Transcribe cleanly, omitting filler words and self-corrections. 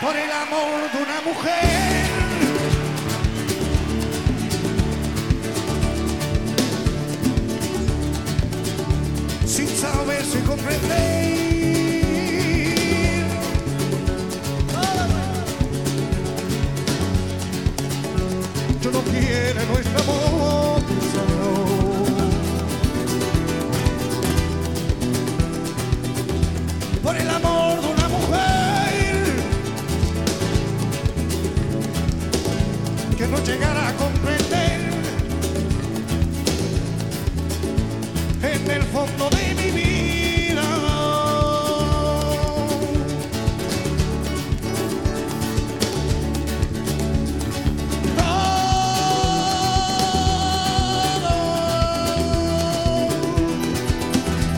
por el amor de una mujer. Sin saberse comprender. Yo no quiero nuestro amor solo. Por el amor